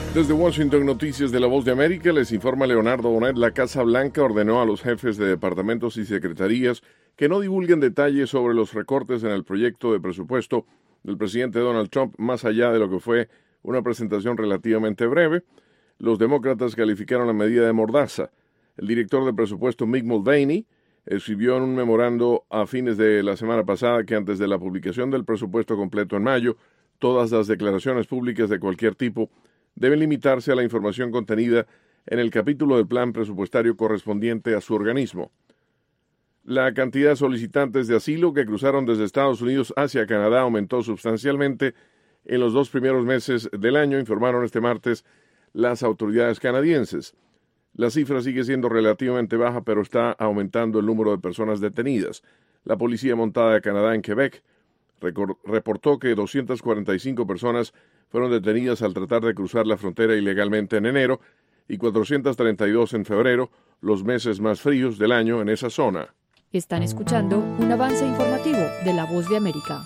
Desde Washington, Noticias de La Voz de América, les informa Leonardo Bonet. La Casa Blanca ordenó a los jefes de departamentos y secretarías que no divulguen detalles sobre los recortes en el proyecto de presupuesto del presidente Donald Trump, más allá de lo que fue una presentación relativamente breve. Los demócratas calificaron la medida de mordaza. El director de presupuesto, Mick Mulvaney, escribió en un memorando a fines de la semana pasada que antes de la publicación del presupuesto completo en mayo, todas las declaraciones públicas de cualquier tipo deben limitarse a la información contenida en el capítulo del plan presupuestario correspondiente a su organismo. La cantidad de solicitantes de asilo que cruzaron desde Estados Unidos hacia Canadá aumentó sustancialmente en los 2 primeros meses del año, informaron este martes las autoridades canadienses. La cifra sigue siendo relativamente baja, pero está aumentando el número de personas detenidas. La Policía Montada de Canadá en Quebec reportó que 245 personas fueron detenidas al tratar de cruzar la frontera ilegalmente en enero y 432 en febrero, los meses más fríos del año en esa zona. Están escuchando un avance informativo de La Voz de América.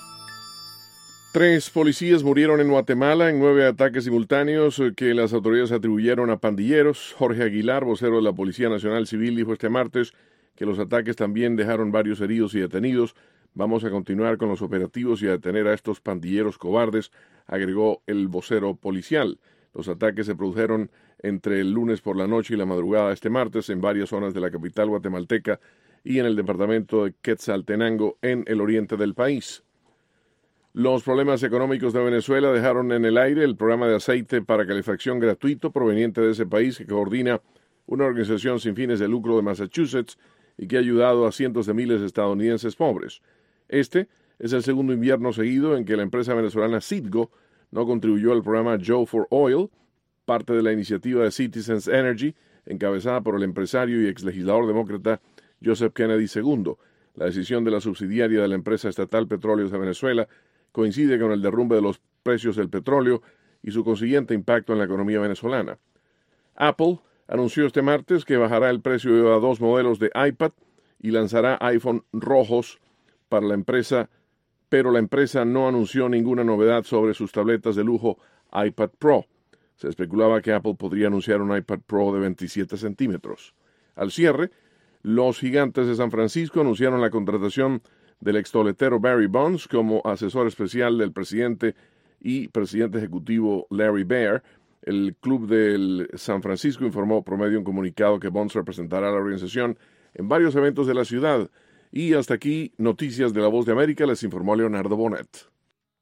3 policías murieron en Guatemala en 9 ataques simultáneos que las autoridades atribuyeron a pandilleros. Jorge Aguilar, vocero de la Policía Nacional Civil, dijo este martes que los ataques también dejaron varios heridos y detenidos. Vamos a continuar con los operativos y a detener a estos pandilleros cobardes, agregó el vocero policial. Los ataques se produjeron entre el lunes por la noche y la madrugada de este martes en varias zonas de la capital guatemalteca y en el departamento de Quetzaltenango, en el oriente del país. Los problemas económicos de Venezuela dejaron en el aire el programa de aceite para calefacción gratuito proveniente de ese país que coordina una organización sin fines de lucro de Massachusetts y que ha ayudado a cientos de miles de estadounidenses pobres. Este es el segundo invierno seguido en que la empresa venezolana Citgo no contribuyó al programa Joe for Oil, parte de la iniciativa de Citizens Energy, encabezada por el empresario y exlegislador demócrata Joseph Kennedy II. La decisión de la subsidiaria de la empresa estatal Petróleos de Venezuela coincide con el derrumbe de los precios del petróleo y su consiguiente impacto en la economía venezolana. Apple anunció este martes que bajará el precio a 2 modelos de iPad y lanzará iPhone rojos para la empresa, pero la empresa no anunció ninguna novedad sobre sus tabletas de lujo iPad Pro. Se especulaba que Apple podría anunciar un iPad Pro de 27 centímetros. Al cierre, los gigantes de San Francisco anunciaron la contratación del extoletero Barry Bonds como asesor especial del presidente y presidente ejecutivo Larry Baer. El club del San Francisco informó por medio de un comunicado que Bonds representará a la organización en varios eventos de la ciudad. Y hasta aquí, Noticias de La Voz de América, les informó Leonardo Bonet.